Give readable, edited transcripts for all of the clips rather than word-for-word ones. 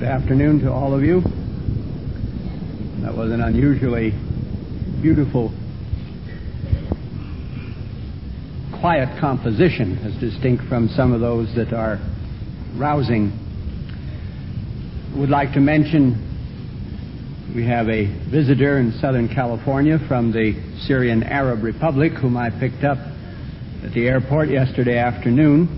afternoon to all of you. That was an unusually beautiful, quiet composition, as distinct from some of those that are rousing. I would like to mention we have a visitor in Southern California from the Syrian Arab Republic whom I picked up at the airport yesterday afternoon.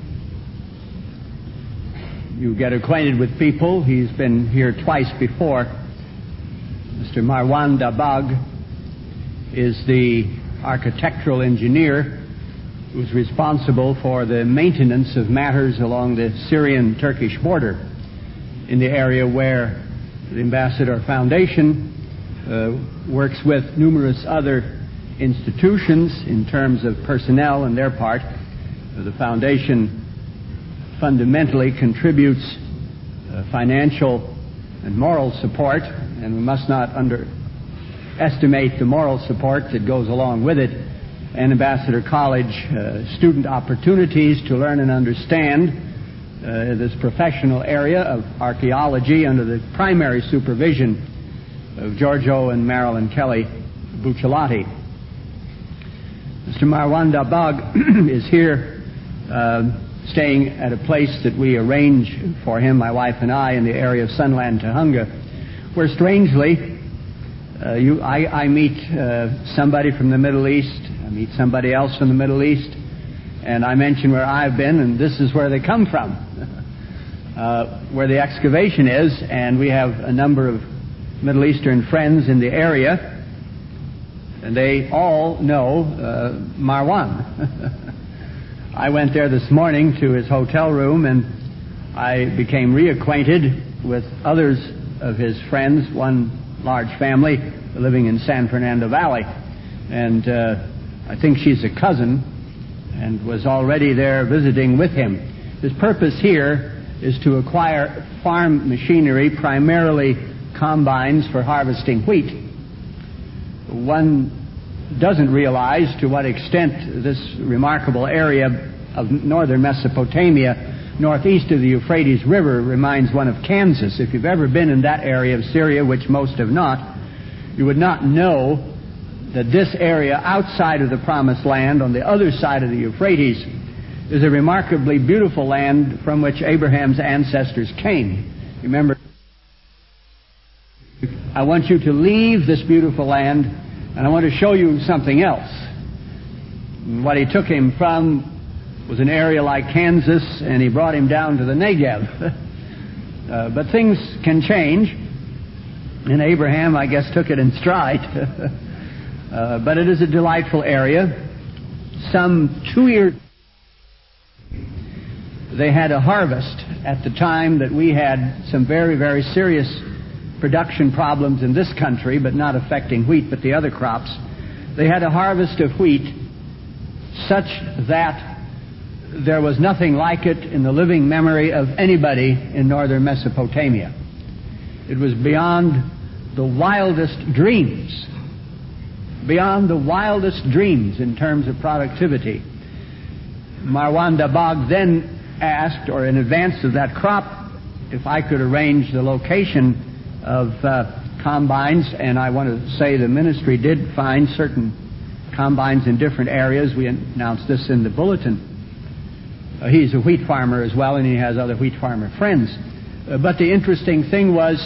You get acquainted with people. He's been here twice before. Mr. Marwan Dabag is the architectural engineer who's responsible for the maintenance of matters along the Syrian-Turkish border in the area where the Ambassador Foundation works with numerous other institutions in terms of personnel on their part. The Foundation fundamentally contributes financial and moral support, and we must not underestimate the moral support that goes along with it, and Ambassador College student opportunities to learn and understand this professional area of archaeology under the primary supervision of Giorgio and Marilyn Kelly Bucciolati. Mr. Marwan Dabag is here staying at a place that we arrange for him, my wife and I, in the area of Sunland, Tahunga, where strangely I meet somebody from the Middle East, I meet somebody else from the Middle East, and I mention where I've been, and this is where they come from, where the excavation is, and we have a number of Middle Eastern friends in the area, and they all know Marwan. I went there this morning to his hotel room, and I became reacquainted with others of his friends, one large family living in San Fernando Valley. And I think she's a cousin and was already there visiting with him. His purpose here is to acquire farm machinery, primarily combines for harvesting wheat. One doesn't realize to what extent this remarkable area of northern Mesopotamia, northeast of the Euphrates River, reminds one of Kansas. If you've ever been in that area of Syria, which most have not, you would not know that this area outside of the Promised Land, on the other side of the Euphrates, is a remarkably beautiful land from which Abraham's ancestors came. Remember, I want you to leave this beautiful land, and I want to show you something else. What he took him from was an area like Kansas, and he brought him down to the Negev. But things can change, and Abraham, I guess, took it in stride. But it is a delightful area. Some 2 years they had a harvest at the time that we had some very, very serious production problems in this country, but not affecting wheat, but the other crops. They had a harvest of wheat such that there was nothing like it in the living memory of anybody in northern Mesopotamia. It was beyond the wildest dreams, in terms of productivity. Marwan Dabag then asked, or in advance of that crop, if I could arrange the location of combines, and I want to say the ministry did find certain combines in different areas. We announced this in the bulletin. He's a wheat farmer as well, and he has other wheat farmer friends. But the interesting thing was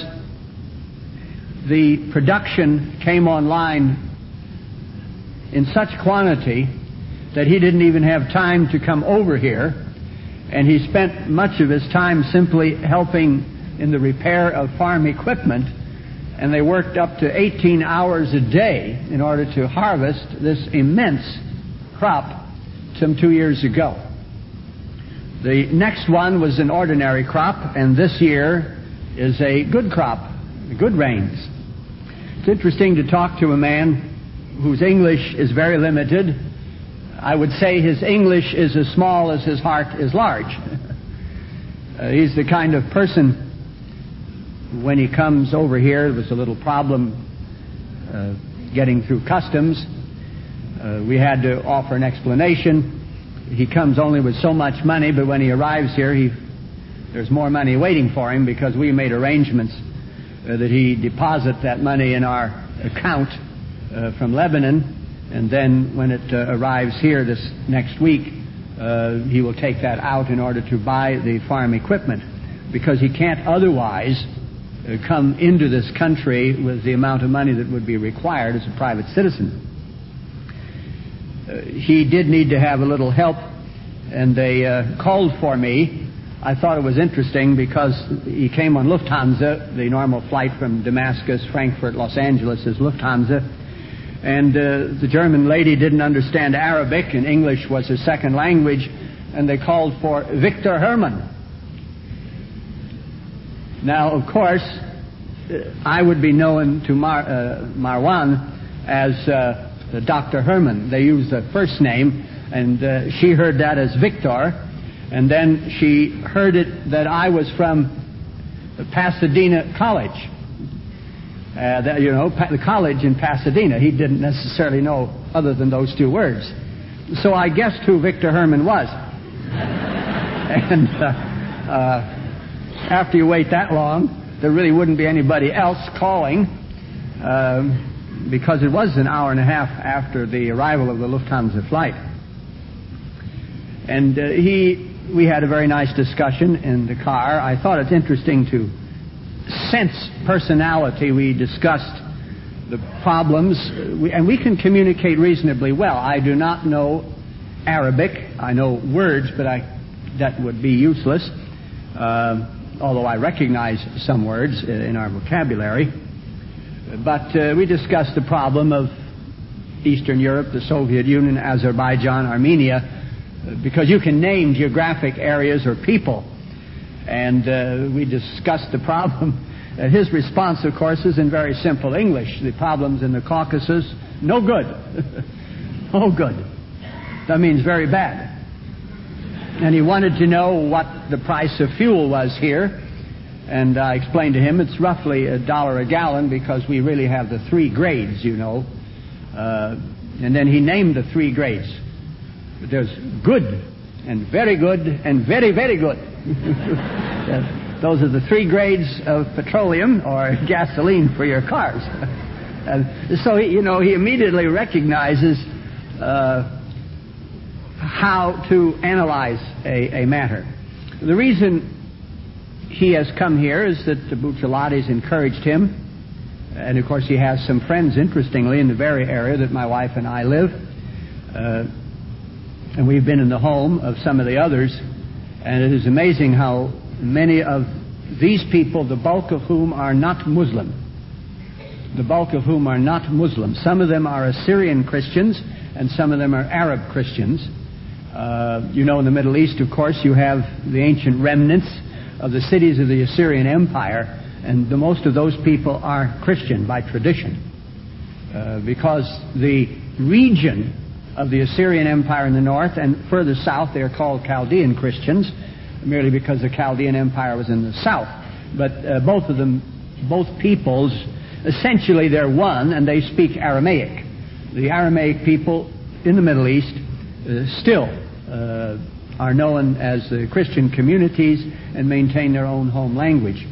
the production came online in such quantity that he didn't even have time to come over here, and he spent much of his time simply helping in the repair of farm equipment, and they worked up to 18 hours a day in order to harvest this immense crop some 2 years ago. The next one was an ordinary crop, and this year is a good crop, good rains. It's interesting to talk to a man whose English is very limited. I would say his English is as small as his heart is large. He's the kind of person, when he comes over here, there was a little problem getting through customs. We had to offer an explanation. He comes only with so much money, but when he arrives here, he there's more money waiting for him because we made arrangements that he deposit that money in our account from Lebanon, and then when it arrives here this next week, he will take that out in order to buy the farm equipment, because he can't otherwise come into this country with the amount of money that would be required as a private citizen. He did need to have a little help, and they called for me. I thought it was interesting because he came on Lufthansa. The normal flight from Damascus, Frankfurt, Los Angeles is Lufthansa. And the German lady didn't understand Arabic, and English was her second language, and they called for Victor Herman. Now, of course, I would be known to Marwan as Dr. Herman. They use the first name, and she heard that as Victor, and then she heard it that I was from Pasadena College. The college in Pasadena. He didn't necessarily know other than those two words. So I guessed who Victor Herman was. And after you wait that long, there really wouldn't be anybody else calling, because it was an hour and a half after the arrival of the Lufthansa flight. And we had a very nice discussion in the car. I thought it's interesting to sense personality. We discussed the problems, and we can communicate reasonably well. I do not know Arabic. I know words, but that would be useless, although I recognize some words in our vocabulary. But we discussed the problem of Eastern Europe, the Soviet Union, Azerbaijan, Armenia, because you can name geographic areas or people. And we discussed the problem. His response, of course, is in very simple English. The problems in the Caucasus, no good. No good. That means very bad. And he wanted to know what the price of fuel was here. And I explained to him it's roughly $1 a gallon, because we really have the 3 grades, you know. And then he named the 3 grades. There's good, and very good, and very, very good. Those are the 3 grades of petroleum or gasoline for your cars. So he immediately recognizes how to analyze a matter. The reason he has come here is that the Bucciolatis encouraged him, and of course he has some friends, interestingly, in the very area that my wife and I live. And we've been in the home of some of the others, and it is amazing how many of these people, the bulk of whom are not Muslim, some of them are Assyrian Christians, and some of them are Arab Christians. In the Middle East, of course, you have the ancient remnants of the cities of the Assyrian Empire, and the most of those people are Christian by tradition, because the region of the Assyrian Empire in the north, and further south they are called Chaldean Christians, merely because the Chaldean Empire was in the south. But both peoples, essentially they're one, and they speak Aramaic. The Aramaic people in the Middle East still are known as the Christian communities and maintain their own home language.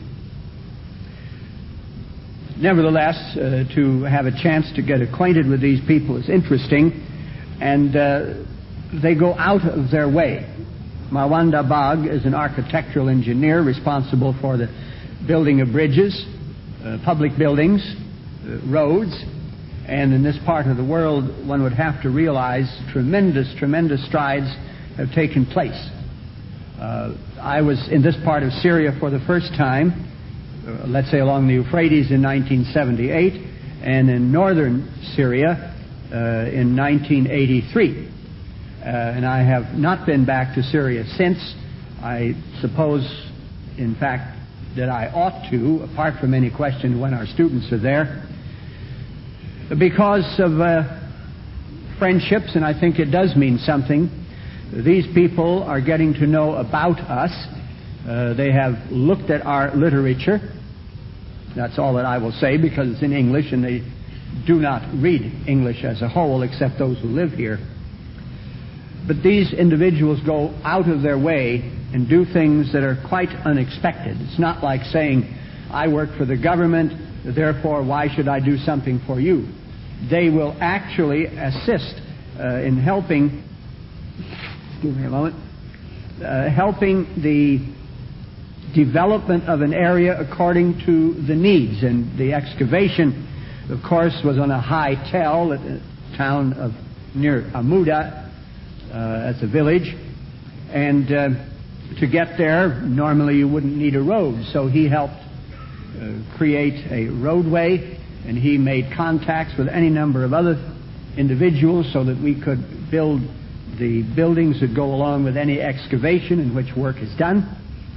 Nevertheless, to have a chance to get acquainted with these people is interesting, and they go out of their way. Marwan Dabbagh is an architectural engineer responsible for the building of bridges, public buildings, roads, and in this part of the world one would have to realize tremendous strides have taken place. I was in this part of Syria for the first time, let's say along the Euphrates in 1978, and in northern Syria in 1983. And I have not been back to Syria since. I suppose, in fact, that I ought to, apart from any question when our students are there, because of friendships, and I think it does mean something. These people are getting to know about us. They have looked at our literature. That's all that I will say, because it's in English, and they do not read English as a whole, except those who live here. But these individuals go out of their way and do things that are quite unexpected. It's not like saying, I work for the government, therefore why should I do something for you? They will actually assist in helping, excuse me a moment, helping the development of an area according to the needs. And the excavation, of course, was on a high tell at the town of near Amuda, as a village. And to get there, normally you wouldn't need a road. So he helped create a roadway, and he made contacts with any number of other individuals so that we could build the buildings that go along with any excavation in which work is done.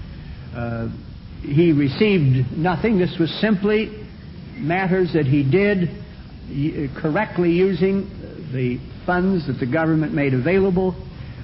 He received nothing. This was simply matters that he did correctly using the funds that the government made available,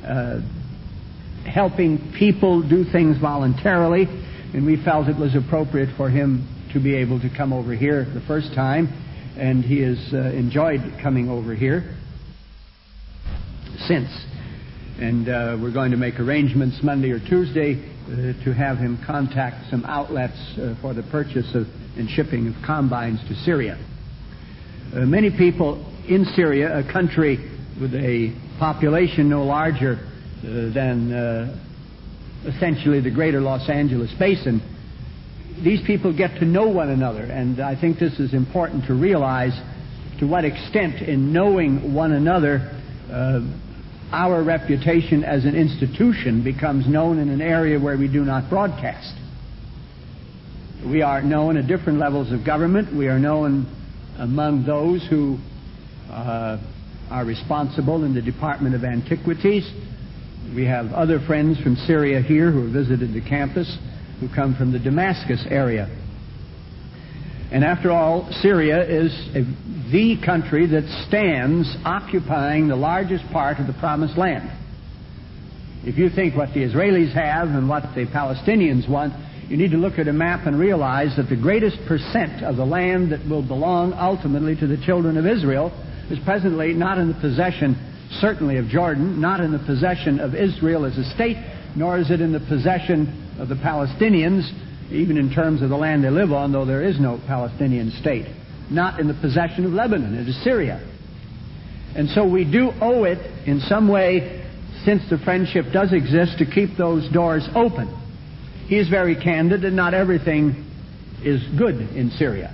helping people do things voluntarily, and we felt it was appropriate for him to be able to come over here the first time, and he has enjoyed coming over here since. And we're going to make arrangements Monday or Tuesday to have him contact some outlets for the purchase of and shipping of combines to Syria. Many people in Syria, a country with a population no larger than essentially the greater Los Angeles basin, these people get to know one another, and I think this is important to realize to what extent in knowing one another our reputation as an institution becomes known in an area where we do not broadcast. We are known at different levels of government. We are known among those who are responsible in the Department of Antiquities. We have other friends from Syria here who have visited the campus, who come from the Damascus area. And after all, Syria is the country that stands occupying the largest part of the Promised Land. If you think what the Israelis have and what the Palestinians want, you need to look at a map and realize that the greatest percent of the land that will belong ultimately to the children of Israel is presently not in the possession, certainly of Jordan, not in the possession of Israel as a state, nor is it in the possession of the Palestinians, even in terms of the land they live on, though there is no Palestinian state. Not in the possession of Lebanon. It is Syria. And so we do owe it in some way, since the friendship does exist, to keep those doors open. He is very candid that not everything is good in Syria.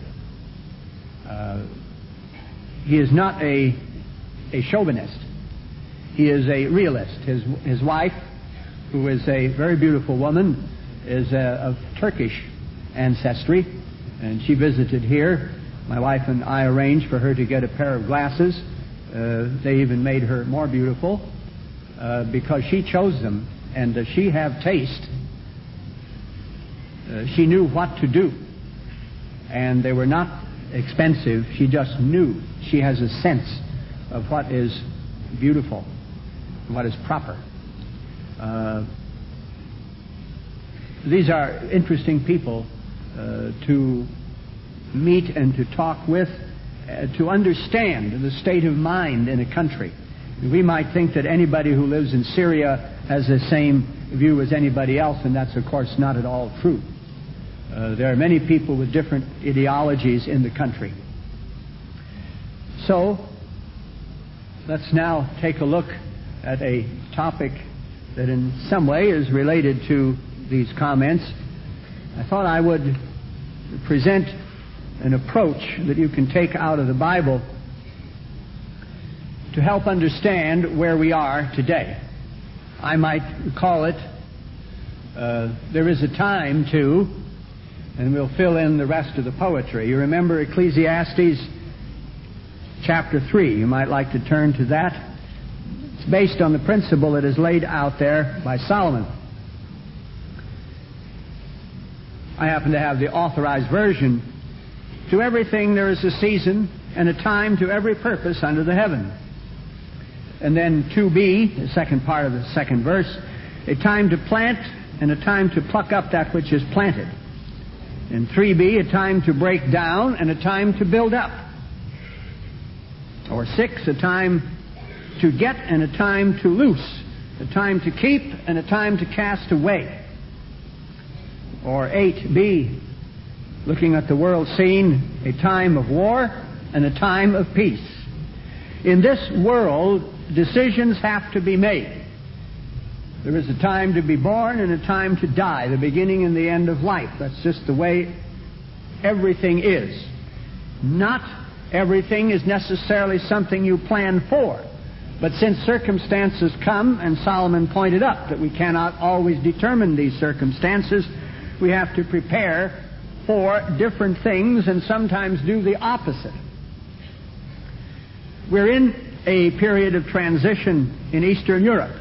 He is not a chauvinist. He is a realist. His wife, who is a very beautiful woman, is of Turkish ancestry, and she visited here. My wife and I arranged for her to get a pair of glasses. They even made her more beautiful because she chose them, and she had taste. She knew what to do, and they were not expensive. She just knew. She has a sense of what is beautiful, what is proper. These are interesting people to meet and to talk with, to understand the state of mind in a country. We might think that anybody who lives in Syria has the same view as anybody else, and that's, of course, not at all true. There are many people with different ideologies in the country. So, let's now take a look at a topic that in some way is related to these comments. I thought I would present an approach that you can take out of the Bible to help understand where we are today. I might call it, there is a time to, and we'll fill in the rest of the poetry. You remember Ecclesiastes chapter 3. You might like to turn to that. It's based on the principle that is laid out there by Solomon. I happen to have the Authorized Version. To everything there is a season and a time to every purpose under the heaven. And then 2b, the second part of the second verse, a time to plant and a time to pluck up that which is planted. And 3b, a time to break down and a time to build up. Or 6, a time to get and a time to loose. a time to keep and a time to cast away. Or 8b, looking at the world scene, a time of war and a time of peace. In this world, decisions have to be made. There is a time to be born and a time to die, the beginning and the end of life. That's just the way everything is. Not everything is necessarily something you plan for. But since circumstances come, and Solomon pointed out that we cannot always determine these circumstances, we have to prepare for different things and sometimes do the opposite. We're in a period of transition in Eastern Europe.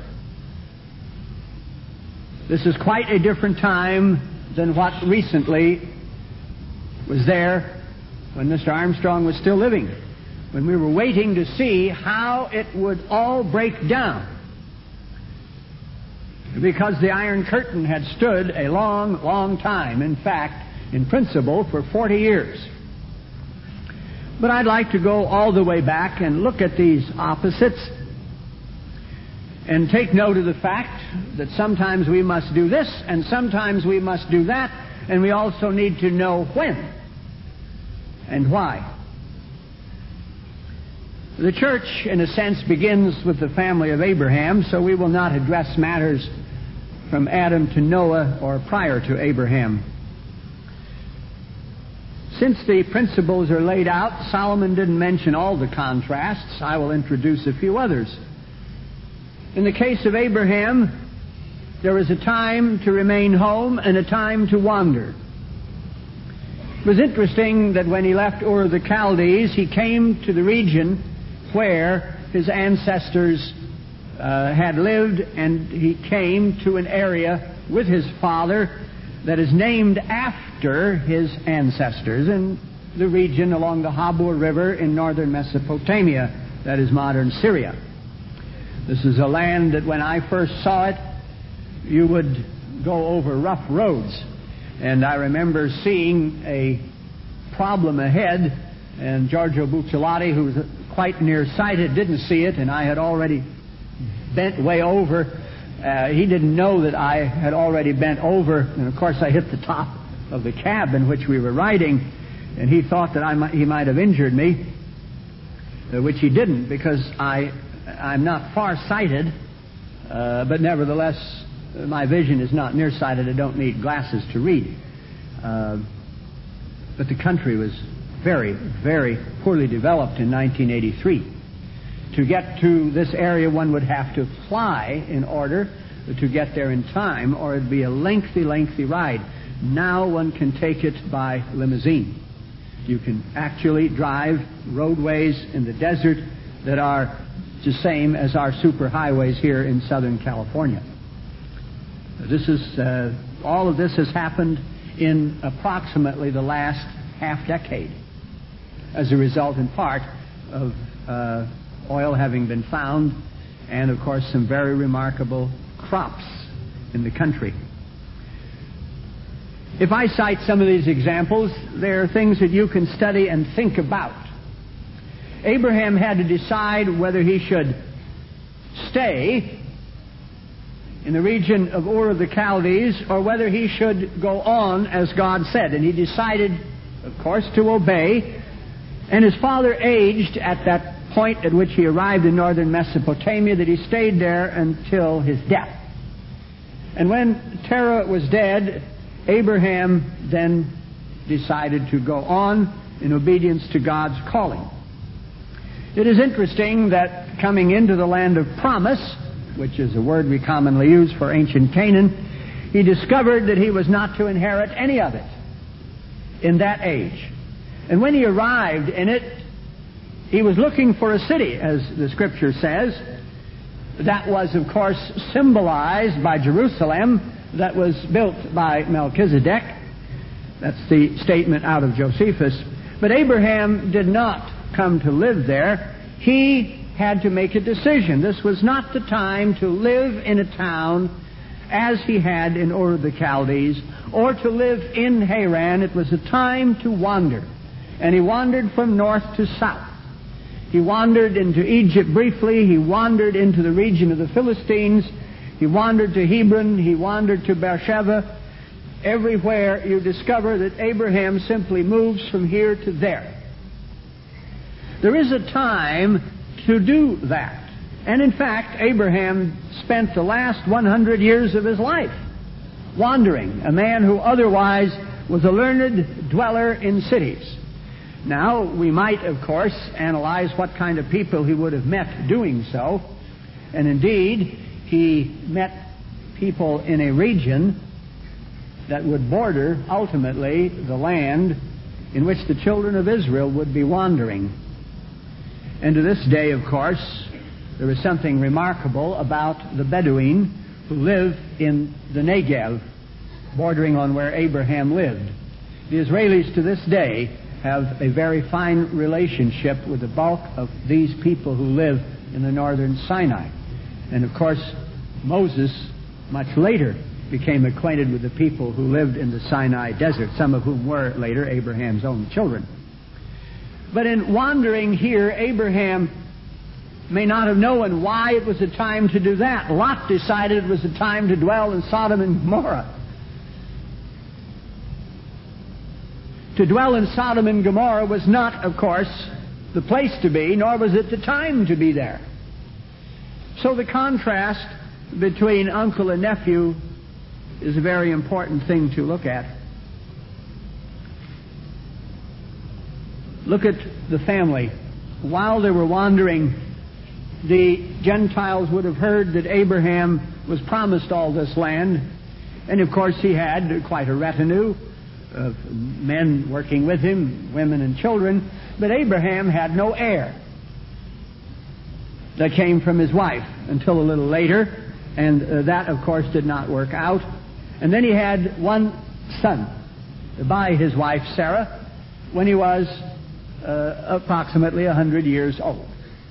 This is quite a different time than what recently was there when Mr. Armstrong was still living, when we were waiting to see how it would all break down. Because the Iron Curtain had stood a long, long time, in fact, in principle, for 40 years. But I'd like to go all the way back and look at these opposites and take note of the fact that sometimes we must do this and sometimes we must do that, and we also need to know when and why. The church, in a sense, begins with the family of Abraham, so we will not address matters from Adam to Noah or prior to Abraham. Since the principles are laid out, Solomon didn't mention all the contrasts. I will introduce a few others. In the case of Abraham, there was a time to remain home and a time to wander. It was interesting that when he left Ur of the Chaldees, he came to the region where his ancestors had lived, and he came to an area with his father that is named after his ancestors in the region along the Habur River in northern Mesopotamia, that is modern Syria. This is a land that when I first saw it, you would go over rough roads. And I remember seeing a problem ahead, and Giorgio Bucciolotti, who was quite nearsighted, didn't see it, and I had already bent way over. He didn't know that I had already bent over, and of course I hit the top of the cab in which we were riding, and he thought that he might have injured me, which he didn't, because I'm not far-sighted, but nevertheless my vision is not nearsighted. I don't need glasses to read. But the country was very, very poorly developed in 1983. To get to this area, one would have to fly in order to get there in time, or it'd be a lengthy, lengthy ride. Now one can take it by limousine. You can actually drive roadways in the desert that are the same as our superhighways here in Southern California. All of this has happened in approximately the last half-decade as a result, in part, of oil having been found and, of course, some very remarkable crops in the country. If I cite some of these examples, there are things that you can study and think about. Abraham had to decide whether he should stay in the region of Ur of the Chaldees or whether he should go on as God said. And he decided, of course, to obey. And his father aged at that point at which he arrived in northern Mesopotamia, that he stayed there until his death. And when Terah was dead, Abraham then decided to go on in obedience to God's calling. It is interesting that coming into the land of promise, which is a word we commonly use for ancient Canaan, he discovered that he was not to inherit any of it in that age. And when he arrived in it, he was looking for a city, as the Scripture says. That was, of course, symbolized by Jerusalem, that was built by Melchizedek. That's the statement out of Josephus. But Abraham did not come to live there. He had to make a decision. This was not the time to live in a town as he had in Ur of the Chaldees, or to live in Haran. It was a time to wander. And he wandered from north to south. He wandered into Egypt briefly. He wandered into the region of the Philistines. He wandered to Hebron. He wandered to Beersheba. Everywhere you discover that Abraham simply moves from here to there. There is a time to do that. And in fact, Abraham spent the last 100 years of his life wandering, a man who otherwise was a learned dweller in cities. Now, we might, of course, analyze what kind of people he would have met doing so. And indeed, he met people in a region that would border, ultimately, the land in which the children of Israel would be wandering. And to this day, of course, there is something remarkable about the Bedouin who live in the Negev, bordering on where Abraham lived. The Israelis to this day have a very fine relationship with the bulk of these people who live in the northern Sinai. And of course, Moses, much later, became acquainted with the people who lived in the Sinai desert, some of whom were later Abraham's own children. But in wandering here, Abraham may not have known why it was a time to do that. Lot decided it was a time to dwell in Sodom and Gomorrah. To dwell in Sodom and Gomorrah was not, of course, the place to be, nor was it the time to be there. So the contrast between uncle and nephew is a very important thing to look at. Look at the family. While they were wandering, the Gentiles would have heard that Abraham was promised all this land. And of course he had quite a retinue of men working with him, women and children. But Abraham had no heir that came from his wife until a little later. And that, of course, did not work out. And then he had one son by his wife Sarah when he was approximately 100 years old.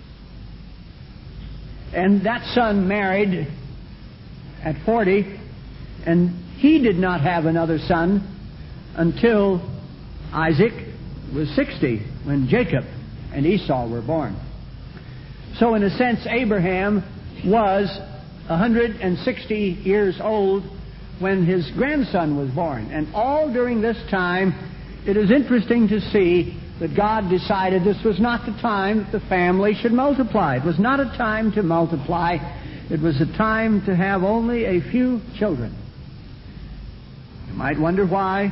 And that son married at 40, and he did not have another son until Isaac was 60, when Jacob and Esau were born. So in a sense, Abraham was 160 years old when his grandson was born. And all during this time, it is interesting to see that God decided this was not the time that the family should multiply. It was not a time to multiply. It was a time to have only a few children. You might wonder why.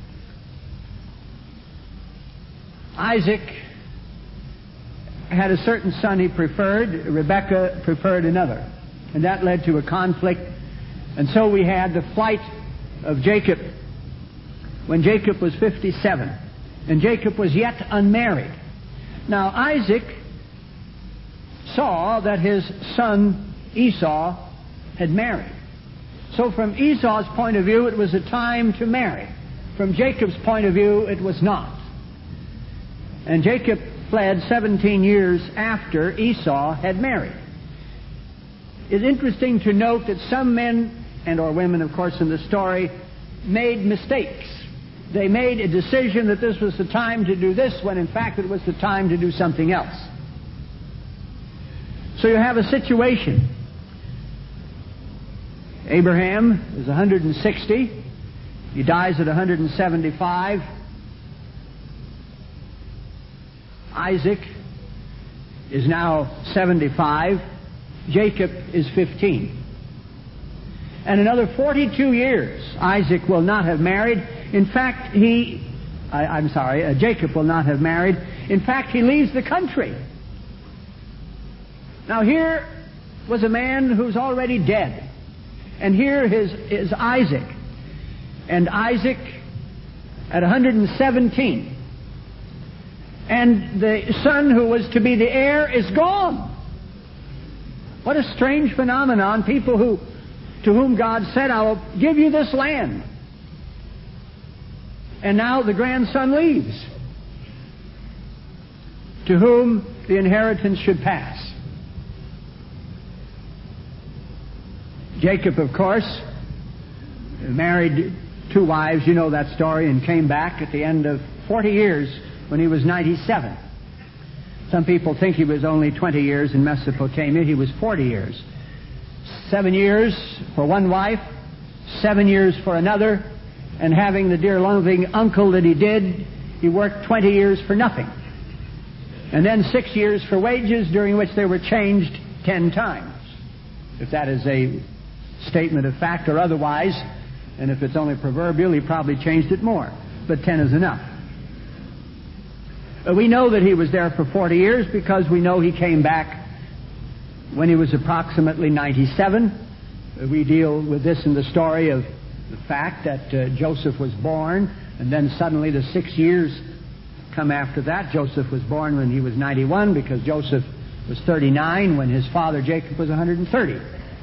Isaac had a certain son he preferred. Rebekah preferred another. And that led to a conflict. And so we had the flight of Jacob when Jacob was 57. And Jacob was yet unmarried. Now Isaac saw that his son Esau had married. So from Esau's point of view, it was a time to marry. From Jacob's point of view, it was not. And Jacob fled 17 years after Esau had married. It's interesting to note that some men, and or women, of course, in the story, made mistakes. They made a decision that this was the time to do this, when in fact it was the time to do something else. So you have a situation. Abraham is 160. He dies at 175. Isaac is now 75. Jacob is 15. And another 42 years, Isaac will not have married. In fact, Jacob will not have married. In fact, he leaves the country. Now here was a man who's already dead. And here is Isaac. And Isaac at 117. And the son who was to be the heir is gone. What a strange phenomenon. People to whom God said, I will give you this land. And now the grandson leaves, to whom the inheritance should pass. Jacob, of course, married 2 wives, you know that story, and came back at the end of 40 years when he was 97. Some people think he was only 20 years in Mesopotamia. He was 40 years. 7 years for one wife, 7 years for another, and having the dear loving uncle that he did, he worked 20 years for nothing. And then 6 years for wages, during which they were changed 10 times. If that is a statement of fact or otherwise, and if it's only proverbial, he probably changed it more. But 10 is enough. We know that he was there for 40 years because we know he came back when he was approximately 97. We deal with this in the story of the fact that Joseph was born, and then suddenly the 6 years come after that. Joseph was born when he was 91 because Joseph was 39 when his father Jacob was 130.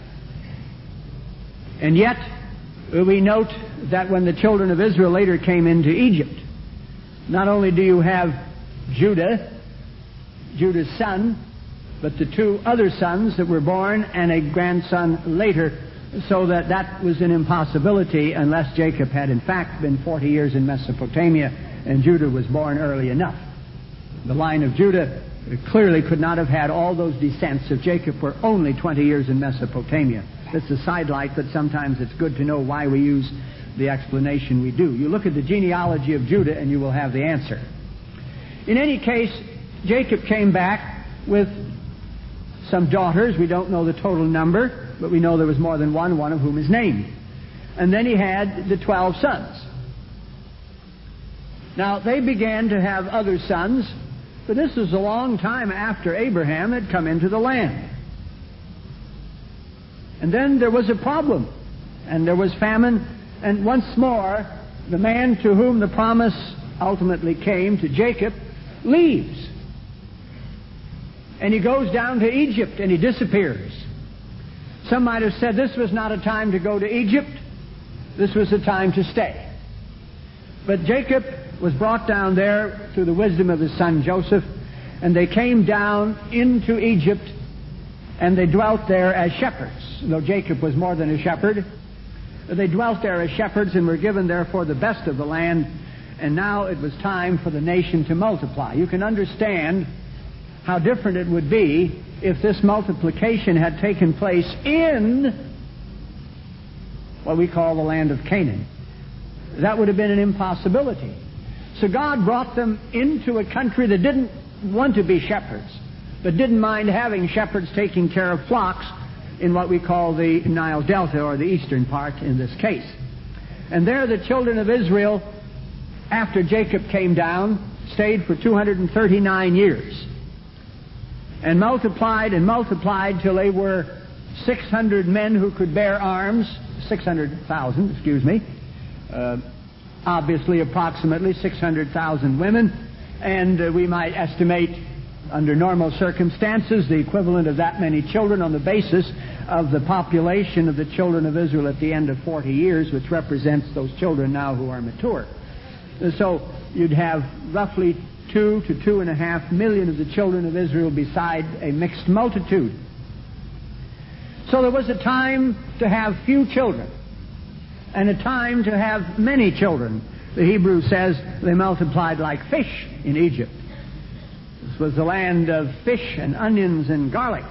And yet, we note that when the children of Israel later came into Egypt, not only do you have Judah, Judah's son, but the 2 other sons that were born and a grandson later, so that was an impossibility unless Jacob had in fact been 40 years in Mesopotamia and Judah was born early enough. The line of Judah clearly could not have had all those descents if Jacob were only 20 years in Mesopotamia. It's a sidelight, but sometimes it's good to know why we use the explanation we do. You look at the genealogy of Judah and you will have the answer. In any case, Jacob came back with some daughters. We don't know the total number, but we know there was more than one of whom is named. And then he had the 12 sons. Now, they began to have other sons, but this was a long time after Abraham had come into the land. And then there was a problem, and there was famine, and once more, the man to whom the promise ultimately came, to Jacob, leaves. And he goes down to Egypt, and he disappears. Some might have said this was not a time to go to Egypt, this was a time to stay. But Jacob was brought down there through the wisdom of his son Joseph, and they came down into Egypt, and they dwelt there as shepherds. Though Jacob was more than a shepherd, they dwelt there as shepherds and were given therefore the best of the land, and now it was time for the nation to multiply. You can understand how different it would be if this multiplication had taken place in what we call the land of Canaan. That would have been an impossibility. So God brought them into a country that didn't want to be shepherds, but didn't mind having shepherds taking care of flocks in what we call the Nile Delta, or the eastern part in this case. And there the children of Israel, after Jacob came down, stayed for 239 years. And multiplied till they were 600 men who could bear arms, 600,000, excuse me. Obviously, approximately 600,000 women. And we might estimate, under normal circumstances, the equivalent of that many children on the basis of the population of the children of Israel at the end of 40 years, which represents those children now who are mature. So you'd have roughly 2 to 2.5 million of the children of Israel beside a mixed multitude. So there was a time to have few children and a time to have many children. The Hebrew says they multiplied like fish in Egypt. This was the land of fish and onions and garlic.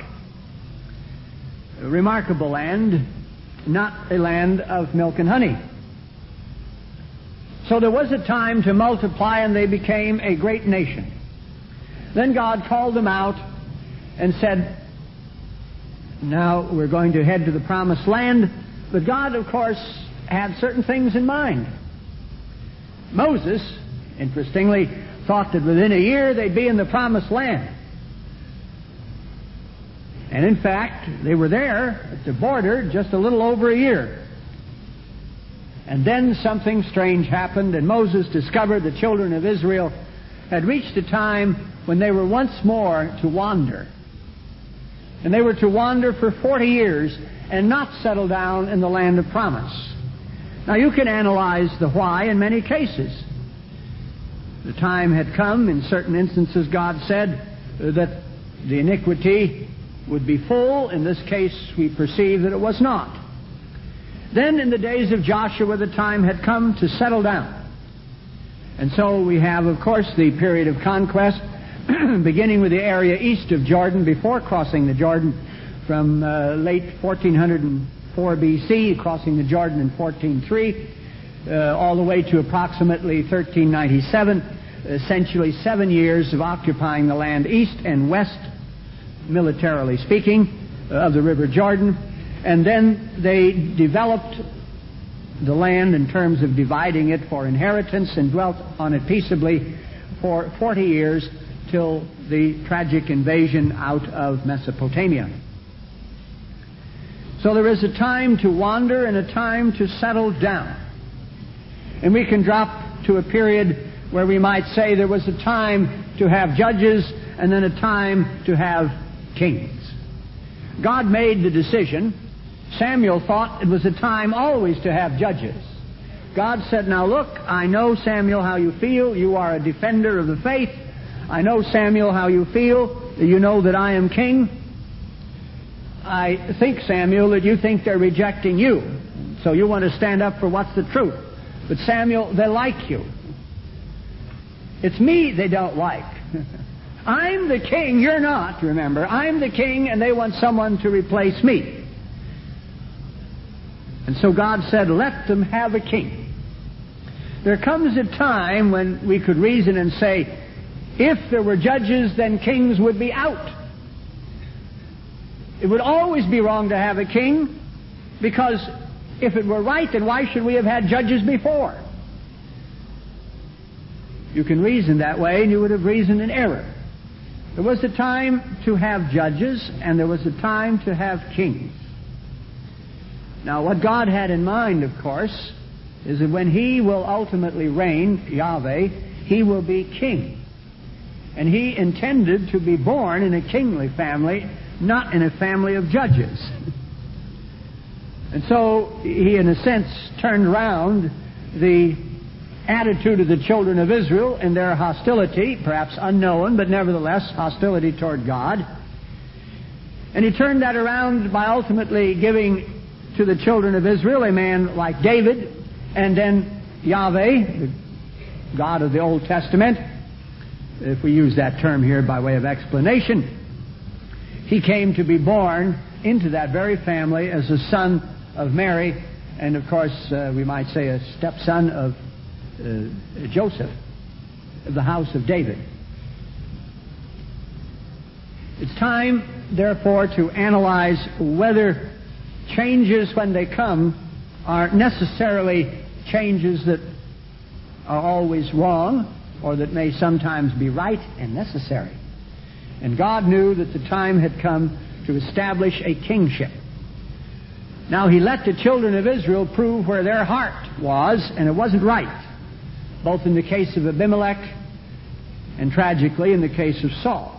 A remarkable land, not a land of milk and honey. So there was a time to multiply, and they became a great nation. Then God called them out and said, now we're going to head to the promised land. But God, of course, had certain things in mind. Moses, interestingly, thought that within a year they'd be in the promised land. And in fact, they were there at the border just a little over a year. And then something strange happened, and Moses discovered the children of Israel had reached a time when they were once more to wander. And they were to wander for 40 years and not settle down in the land of promise. Now you can analyze the why in many cases. The time had come, in certain instances God said that the iniquity would be full. In this case we perceive that it was not. Then in the days of Joshua the time had come to settle down. And so we have, of course, the period of conquest beginning with the area east of Jordan before crossing the Jordan, from late 1404 B.C., crossing the Jordan in 1403, all the way to approximately 1397, essentially 7 years of occupying the land east and west, militarily speaking, of the River Jordan. And then they developed the land in terms of dividing it for inheritance and dwelt on it peaceably for 40 years till the tragic invasion out of Mesopotamia. So there is a time to wander and a time to settle down. And we can drop to a period where we might say there was a time to have judges and then a time to have kings. God made the decision. Samuel thought it was a time always to have judges. God said, now look, I know, Samuel, how you feel. You are a defender of the faith. I know, Samuel, how you feel. You know that I am king. I think, Samuel, that you think they're rejecting you. So you want to stand up for what's the truth. But Samuel, they like you. It's me they don't like. I'm the king, you're not, remember. I'm the king, and they want someone to replace me. And so God said, let them have a king. There comes a time when we could reason and say, if there were judges, then kings would be out. It would always be wrong to have a king, because if it were right, then why should we have had judges before? You can reason that way, and you would have reasoned in error. There was a time to have judges, and there was a time to have kings. Now, what God had in mind, of course, is that when He will ultimately reign, Yahweh, He will be king. And He intended to be born in a kingly family, not in a family of judges. And so He, in a sense, turned around the attitude of the children of Israel and their hostility, perhaps unknown, but nevertheless hostility toward God. And He turned that around by ultimately giving to the children of Israel a man like David, and then Yahweh, the God of the Old Testament, if we use that term here by way of explanation. He came to be born into that very family as a son of Mary, and of course we might say a stepson of Joseph, of the house of David. It's time, therefore, to analyze whether changes, when they come, are necessarily changes that are always wrong, or that may sometimes be right and necessary. And God knew that the time had come to establish a kingship. Now He let the children of Israel prove where their heart was, and it wasn't right, both in the case of Abimelech and tragically in the case of Saul.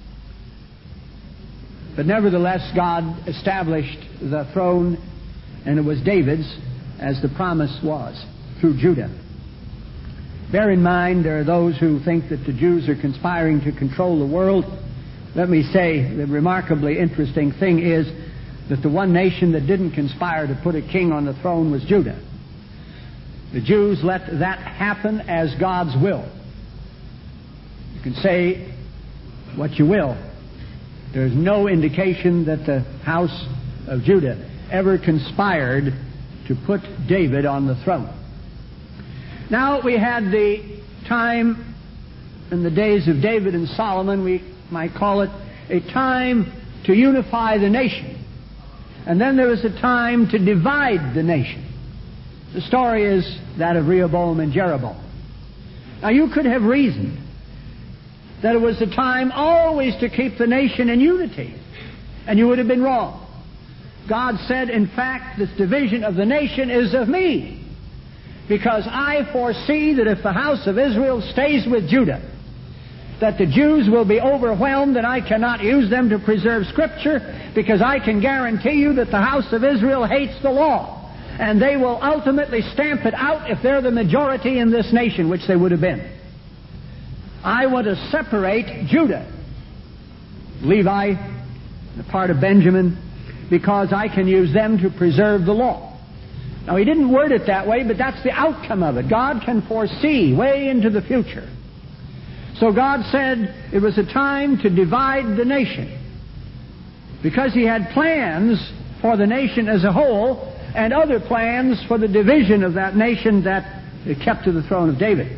But nevertheless, God established the throne, and it was David's, as the promise was, through Judah. Bear in mind, there are those who think that the Jews are conspiring to control the world. Let me say, the remarkably interesting thing is that the one nation that didn't conspire to put a king on the throne was Judah. The Jews let that happen as God's will. You can say what you will. There's no indication that the house of Judah ever conspired to put David on the throne. Now we had the time in the days of David and Solomon, we might call it a time to unify the nation. And then there was a time to divide the nation. The story is that of Rehoboam and Jeroboam. Now you could have reasoned that it was a time always to keep the nation in unity, and you would have been wrong. God said, in fact, this division of the nation is of me, because I foresee that if the house of Israel stays with Judah, that the Jews will be overwhelmed, and I cannot use them to preserve Scripture, because I can guarantee you that the house of Israel hates the law, and they will ultimately stamp it out if they're the majority in this nation, which they would have been. I want to separate Judah, Levi, the part of Benjamin, because I can use them to preserve the law. Now, He didn't word it that way, but that's the outcome of it. God can foresee way into the future. So God said it was a time to divide the nation. because he had plans for the nation as a whole and other plans for the division of that nation that kept to the throne of David.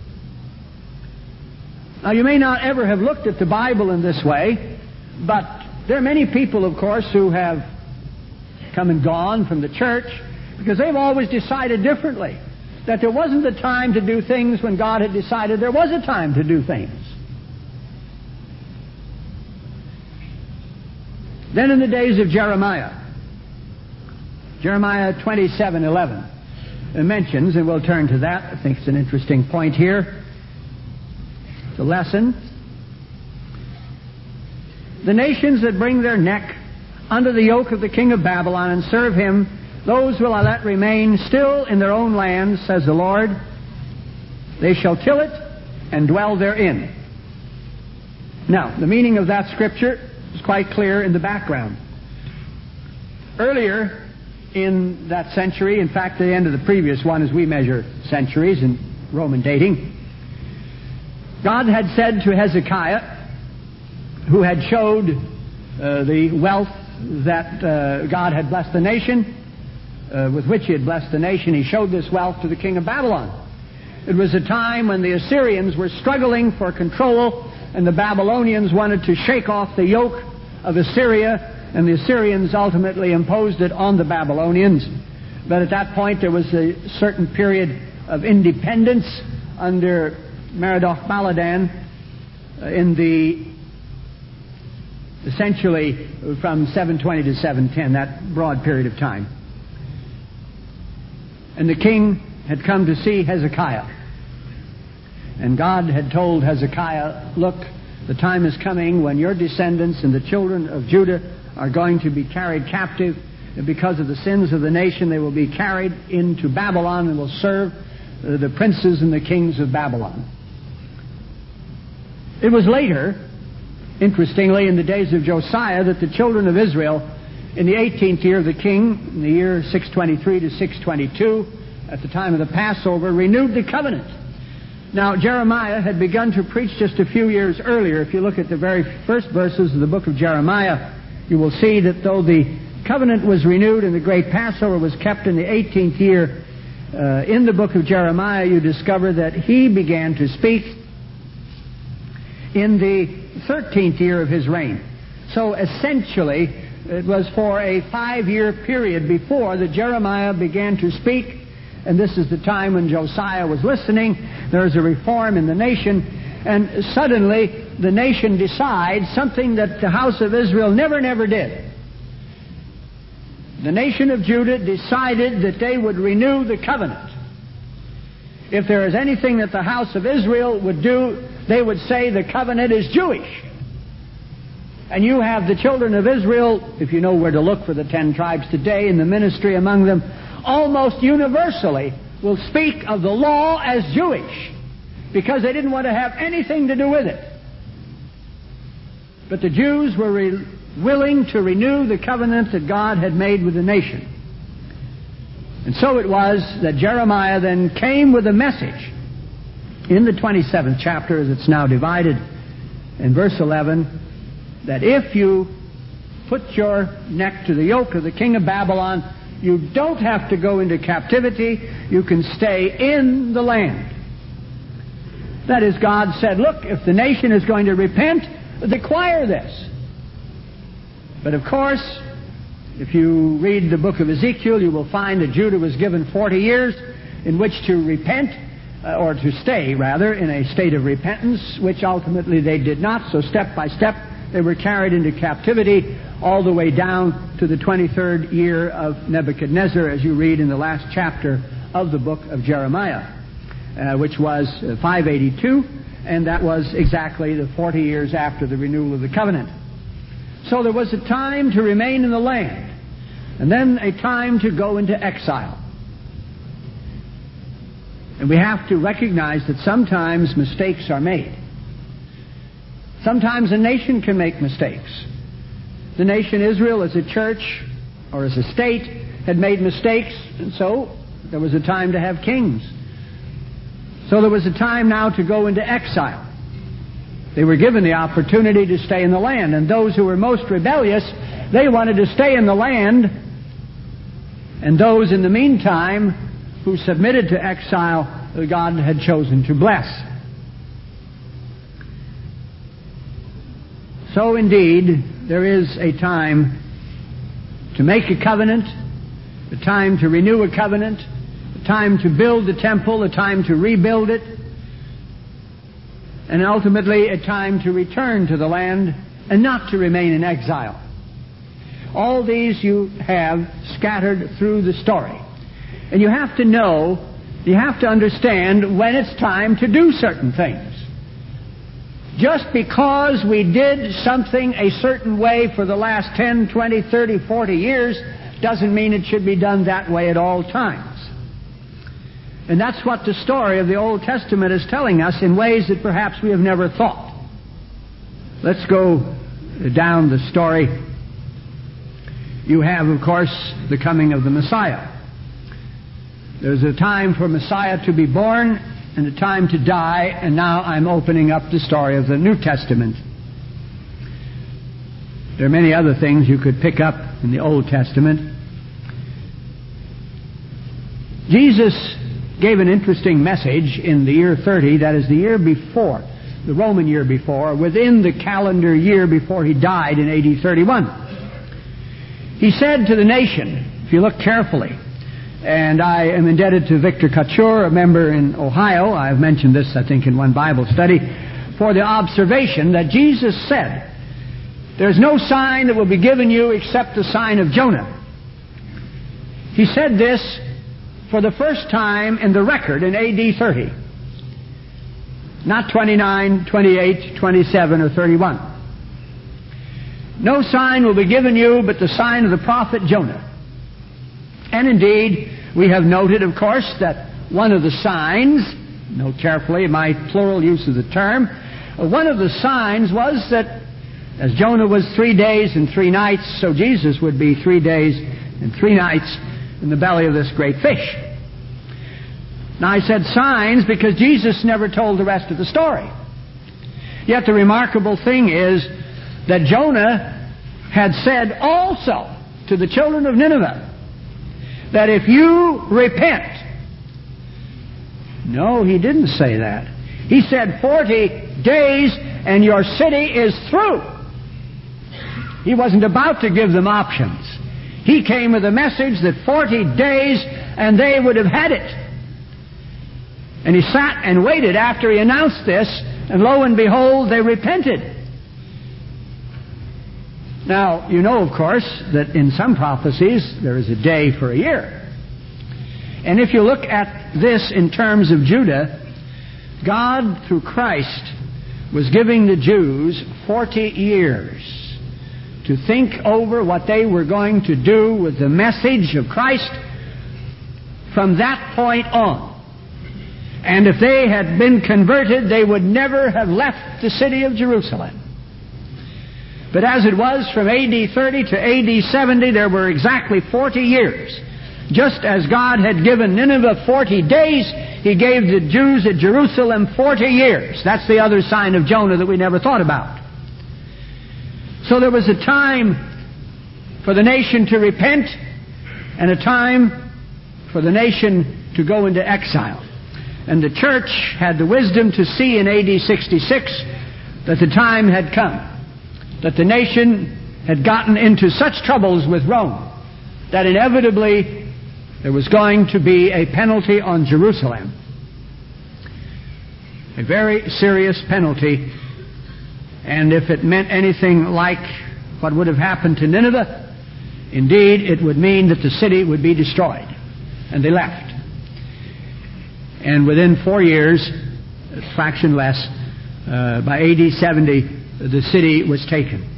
Now, you may not ever have looked at the Bible in this way, but there are many people, of course, who have come and gone from the church because they've always decided differently, that there wasn't a time to do things when God had decided there was a time to do things. Then in the days of Jeremiah 27:11, it mentions, and we'll turn to that. I think it's an interesting point here. The lesson. The nations that bring their neck under the yoke of the king of Babylon and serve him, those will I let remain still in their own land, says the Lord. They shall till it and dwell therein. Now, the meaning of that scripture is quite clear in the background. Earlier in that century, in fact, the end of the previous one as we measure centuries in Roman dating, God had said to Hezekiah, who had showed the wealth that God had blessed the nation, with which he had blessed the nation, he showed this wealth to the king of Babylon. It was a time when the Assyrians were struggling for control, and the Babylonians wanted to shake off the yoke of Assyria, and the Assyrians ultimately imposed it on the Babylonians. But at that point there was a certain period of independence under Merodach-Baladan essentially from 720 to 710, that broad period of time. And the king had come to see Hezekiah. And God had told Hezekiah, look, the time is coming when your descendants and the children of Judah are going to be carried captive. And because of the sins of the nation, they will be carried into Babylon and will serve the princes and the kings of Babylon. It was later, interestingly, in the days of Josiah, that the children of Israel, in the 18th year of the king, in the year 623 to 622, at the time of the Passover, renewed the covenant. Now, Jeremiah had begun to preach just a few years earlier. If you look at the very first verses of the book of Jeremiah, you will see that though the covenant was renewed and the great Passover was kept in the 18th year, in the book of Jeremiah, you discover that he began to speak in the 13th year of his reign. So essentially, it was for a 5-year period before that Jeremiah began to speak, and this is the time when Josiah was listening. There is a reform in the nation, and suddenly the nation decides something that the house of Israel never did. The nation of Judah decided that they would renew the covenant. If there is anything that the house of Israel would do, they would say the covenant is Jewish. And you have the children of Israel, if you know where to look for the 10 tribes today, in the ministry among them, almost universally will speak of the law as Jewish, because they didn't want to have anything to do with it. But the Jews were willing to renew the covenant that God had made with the nation. And so it was that Jeremiah then came with a message in the 27th chapter, as it's now divided, in verse 11, that if you put your neck to the yoke of the king of Babylon, you don't have to go into captivity. You can stay in the land. That is, God said, look, if the nation is going to repent, require this. But of course, if you read the book of Ezekiel, you will find that Judah was given 40 years in which to repent, or to stay, rather, in a state of repentance, which ultimately they did not. So step by step, they were carried into captivity all the way down to the 23rd year of Nebuchadnezzar, as you read in the last chapter of the book of Jeremiah, which was 582, and that was exactly the 40 years after the renewal of the covenant. So there was a time to remain in the land, and then a time to go into exile. And we have to recognize that sometimes mistakes are made. Sometimes a nation can make mistakes. The nation Israel as a church or as a state had made mistakes, and so there was a time to have kings. So there was a time now to go into exile. They were given the opportunity to stay in the land, and those who were most rebellious They wanted to stay in the land, and those in the meantime who submitted to exile, God had chosen to bless. So indeed, there is a time to make a covenant, a time to renew a covenant, a time to build the temple, a time to rebuild it, and ultimately a time to return to the land and not to remain in exile. All these you have scattered through the story. And you have to know, you have to understand when it's time to do certain things. Just because we did something a certain way for the last 10, 20, 30, 40 years doesn't mean it should be done that way at all times. And that's what the story of the Old Testament is telling us in ways that perhaps we have never thought. Let's go down the story. You have, of course, the coming of the Messiah. There's a time for Messiah to be born and a time to die, and now I'm opening up the story of the New Testament. There are many other things you could pick up in the Old Testament. Jesus gave an interesting message in the year 30, that is the year before, the Roman year before, within the calendar year before he died in AD 31. He said to the nation, if you look carefully, and I am indebted to Victor Couture, a member in Ohio, I've mentioned this I think in one Bible study, for the observation that Jesus said, there's no sign that will be given you except the sign of Jonah. He said this for the first time in the record in AD 30. Not 29, 28, 27, or 31. No sign will be given you but the sign of the prophet Jonah. And indeed, we have noted, of course, that one of the signs, note carefully my plural use of the term, one of the signs was that as Jonah was 3 days and 3 nights, so Jesus would be 3 days and 3 nights in the belly of this great fish. Now I said signs because Jesus never told the rest of the story. Yet the remarkable thing is that Jonah had said also to the children of Nineveh that if you repent, no, he didn't say that. He said 40 days and your city is through. He wasn't about to give them options. He came with a message that 40 days and they would have had it. And he sat and waited after he announced this, and lo and behold, they repented. Now, you know, of course, that in some prophecies there is a day for a year. And if you look at this in terms of Judah, God, through Christ, was giving the Jews 40 years to think over what they were going to do with the message of Christ from that point on. And if they had been converted, they would never have left the city of Jerusalem. But as it was from AD 30 to AD 70, there were exactly 40 years. Just as God had given Nineveh 40 days, He gave the Jews at Jerusalem 40 years. That's the other sign of Jonah that we never thought about. So there was a time for the nation to repent and a time for the nation to go into exile. And the church had the wisdom to see in AD 66 that the time had come, that the nation had gotten into such troubles with Rome that inevitably there was going to be a penalty on Jerusalem. A very serious penalty. And if it meant anything like what would have happened to Nineveh, indeed it would mean that the city would be destroyed. And they left. And within 4 years, a fraction less, by AD 70, the city was taken.